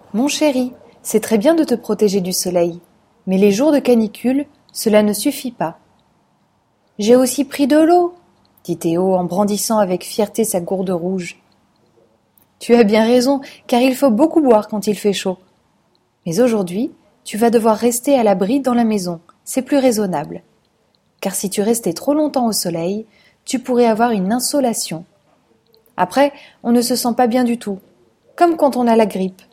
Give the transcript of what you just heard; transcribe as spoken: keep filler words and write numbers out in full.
Mon chéri, c'est très bien de te protéger du soleil, mais les jours de canicule, cela ne suffit pas. J'ai aussi pris de l'eau, dit Théo en brandissant avec fierté sa gourde rouge. Tu as bien raison, car il faut beaucoup boire quand il fait chaud. Mais aujourd'hui, tu vas devoir rester à l'abri dans la maison, c'est plus raisonnable. Car si tu restais trop longtemps au soleil, tu pourrais avoir une insolation. Après, on ne se sent pas bien du tout, comme quand on a la grippe.